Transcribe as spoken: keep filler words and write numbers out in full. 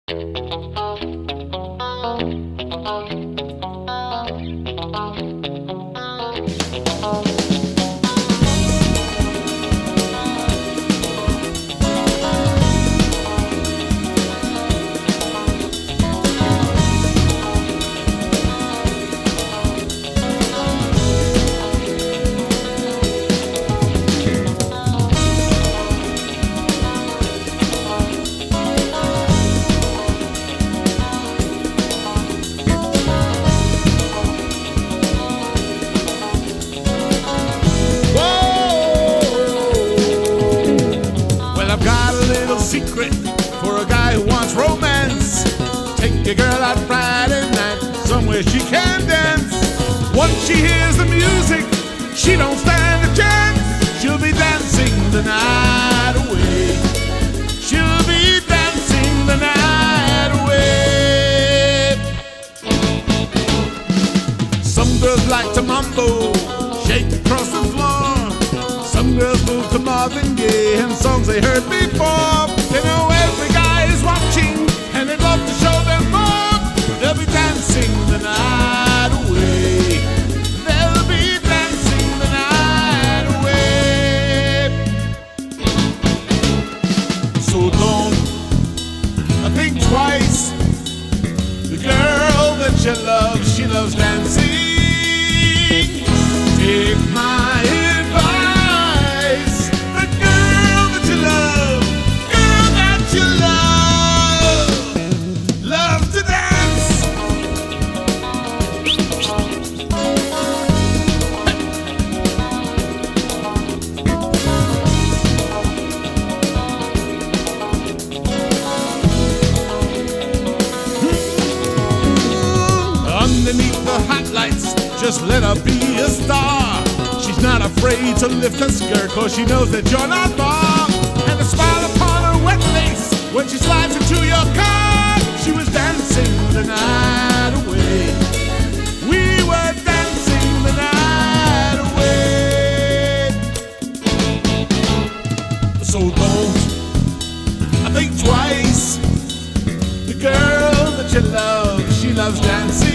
Secret for a guy who wants romance. Take your girl out Friday night, somewhere she can dance. Once she hears the music, she don't stand a chance. She'll be dancing the night away. She'll be dancing the night away. Some girls like to mambo, shake across the floor. Some girls move to Marvin Gaye and songs they heard before. They know every guy is watching and they'd love to show them more. They'll be dancing the night away. They'll be dancing the night away. So don't think twice. The girl that you love, she loves dancing. Take my advice. The girl that you love, girl that you love, loves to dance. Underneath the hot lights, just let her be a star. She's not afraid to lift her skirt, cause she knows that you're not far. And the smile upon her wet face when she slides into your car. She was dancing the night away. We were dancing the night away. So don't think twice. The girl that you love, she loves dancing.